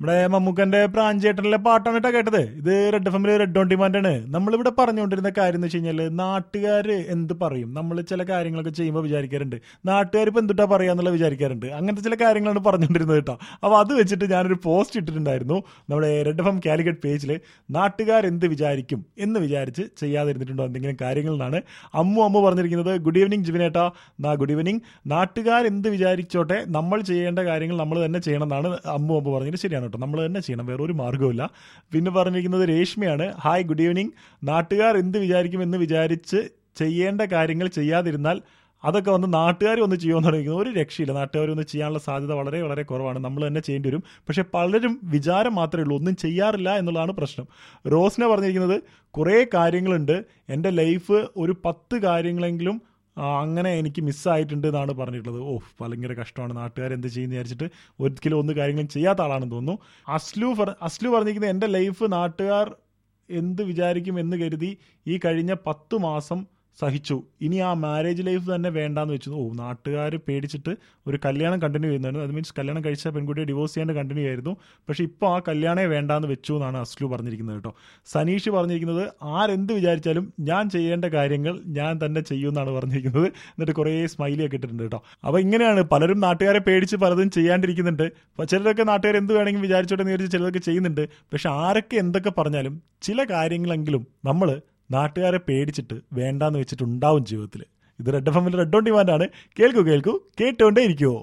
ഇവിടെ മമ്മൂക്കന്റെ പ്രാഞ്ചേട്ടനിലെ പാട്ടാണ് കേട്ടോ കേട്ടത്. ഇത് റെഡ് എഫ് എമ്മിൽ റെഡ് ഓൺ ഡിമാൻഡ് ആണ്. നമ്മളിവിടെ പറഞ്ഞുകൊണ്ടിരുന്ന കാര്യം എന്ന് വെച്ച് കഴിഞ്ഞാൽ നാട്ടുകാർ എന്ത് പറയും, നമ്മൾ ചില കാര്യങ്ങളൊക്കെ ചെയ്യുമ്പോൾ വിചാരിക്കാറുണ്ട് നാട്ടുകാർ ഇപ്പം എന്തുട്ടാ പറയാന്നുള്ള വിചാരിക്കാറുണ്ട്. അങ്ങനത്തെ ചില കാര്യങ്ങളാണ് പറഞ്ഞുകൊണ്ടിരുന്നത് കേട്ടോ. അപ്പോൾ അത് വെച്ചിട്ട് ഞാനൊരു പോസ്റ്റ് ഇട്ടിട്ടുണ്ടായിരുന്നു നമ്മുടെ റെഡ് എഫ് എം കാലിക്കറ്റ് പേജിൽ. നാട്ടുകാർ എന്ത് വിചാരിക്കും എന്ന് വിചാരിച്ച് ചെയ്യാതിരുന്നിട്ടുണ്ടോ എന്തെങ്കിലും കാര്യങ്ങൾ എന്നാണ് അമ്മു പറഞ്ഞിരിക്കുന്നത്. ഗുഡ് ഈവനിങ് ജിവിനേട്ടാ. Good evening. നാട്ടുകാർ എന്ത് വിചാരിച്ചോട്ടെ, നമ്മൾ ചെയ്യേണ്ട കാര്യങ്ങൾ നമ്മൾ തന്നെ ചെയ്യണം എന്നാണ് അമ്മു പറഞ്ഞിട്ട്. ശരിയാണ് കേട്ടോ, നമ്മൾ തന്നെ ചെയ്യണം, വേറൊരു മാർഗ്ഗമില്ല. പിന്നെ പറഞ്ഞിരിക്കുന്നത് രേഷ്മയാണ്. Hi good evening. നാട്ടുകാർ എന്ത് വിചാരിക്കും എന്ന് വിചാരിച്ച് ചെയ്യേണ്ട കാര്യങ്ങൾ ചെയ്യാതിരുന്നാൽ അതൊക്കെ വന്ന് നാട്ടുകാർ ഒന്ന് ചെയ്യുമെന്ന് പറയുന്നത് ഒരു രക്ഷയില്ല. നാട്ടുകാർ ഒന്ന് ചെയ്യാനുള്ള സാധ്യത വളരെ വളരെ കുറവാണ്. നമ്മൾ തന്നെ ചെയ്യേണ്ടി വരും. പക്ഷേ പലരും വിചാരം മാത്രമേ ഉള്ളൂ, ഒന്നും ചെയ്യാറില്ല എന്നുള്ളതാണ് പ്രശ്നം. റോസ്ന പറഞ്ഞിരിക്കുന്നത് കുറേ കാര്യങ്ങളുണ്ട്, എൻ്റെ ലൈഫ് ഒരു 10 കാര്യങ്ങളെങ്കിലും അങ്ങനെ എനിക്ക് മിസ്സായിട്ടുണ്ട് എന്നാണ് പറഞ്ഞിട്ടുള്ളത്. ഭയങ്കര കഷ്ടമാണ്, നാട്ടുകാർ എന്ത് ചെയ്യുന്ന വിചാരിച്ചിട്ട് ഒരിക്കലും ഒന്ന് കാര്യങ്ങളും ചെയ്യാത്ത ആളാണെന്ന് തോന്നുന്നു. അസ്ലു പറഞ്ഞിരിക്കുന്നത് എൻ്റെ ലൈഫ് നാട്ടുകാർ എന്ത് വിചാരിക്കും എന്ന് കരുതി ഈ കഴിഞ്ഞ 10 മാസം സഹിച്ചു, ഇനി ആ മാരേജ് ലൈഫ് തന്നെ വേണ്ടാന്ന് വെച്ചു. നാട്ടുകാർ പേടിച്ചിട്ട് ഒരു കല്യാണം കണ്ടിന്യൂ ചെയ്യുന്നതായിരുന്നു. അത് മീൻസ് കല്യാണം കഴിച്ച പെൺകുട്ടിയെ ഡിവോഴ്സ് ചെയ്യാണ്ട് കണ്ടിന്യൂ ആയിരുന്നു. പക്ഷേ ഇപ്പോൾ ആ കല്യാണേ വേണ്ടാന്ന് വെച്ചു എന്നാണ് അസ്ലു പറഞ്ഞിരിക്കുന്നത് കേട്ടോ. സനീഷ് പറഞ്ഞിരിക്കുന്നത് ആരെന്ത് വിചാരിച്ചാലും ഞാൻ ചെയ്യേണ്ട കാര്യങ്ങൾ ഞാൻ തന്നെ ചെയ്യുമെന്നാണ് പറഞ്ഞിരിക്കുന്നത്. എന്നിട്ട് കുറേ സ്മൈലിയൊക്കെ ഇട്ടിട്ടുണ്ട് കേട്ടോ. അപ്പോൾ ഇങ്ങനെയാണ് പലരും നാട്ടുകാരെ പേടിച്ച് പലതും ചെയ്യാണ്ടിരിക്കുന്നുണ്ട്. ചിലരൊക്കെ നാട്ടുകാർ എന്ത് വേണമെങ്കിലും വിചാരിച്ചോട്ടെ എന്ന് വിചാരിച്ച് ചിലരൊക്കെ ചെയ്യുന്നുണ്ട്. പക്ഷെ ആരൊക്കെ എന്തൊക്കെ പറഞ്ഞാലും ചില കാര്യങ്ങളെങ്കിലും നമ്മൾ നാട്ടുകാരെ പേടിച്ചിട്ട് വേണ്ടാന്ന് വെച്ചിട്ടുണ്ടാവും ജീവിതത്തിൽ. ഇത് റെഡ് എഫ് എമ്മിൽ റെഡ് ഓൺ ഡിമാൻഡ് ആണ്. കേൾക്കൂ കേട്ടുകൊണ്ടേ ഇരിക്കുവോ.